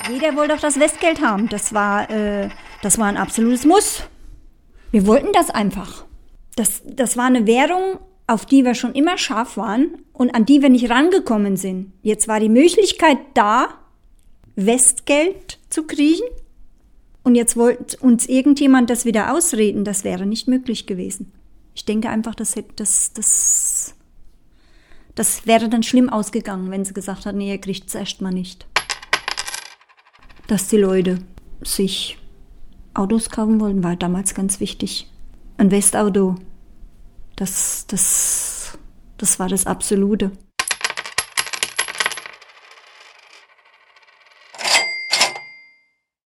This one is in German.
Jeder wollte auch das Westgeld haben. Das war ein absolutes Muss. Wir wollten das einfach. Das war eine Währung, auf die wir schon immer scharf waren und an die wir nicht rangekommen sind. Jetzt war die Möglichkeit da, Westgeld zu kriegen. Und jetzt wollte uns irgendjemand das wieder ausreden. Das wäre nicht möglich gewesen. Ich denke einfach, das wäre dann schlimm ausgegangen, wenn sie gesagt hat, nee, ihr kriegt es erstmal nicht. Dass die Leute sich Autos kaufen wollten, war damals ganz wichtig. Ein Westauto, das war das Absolute.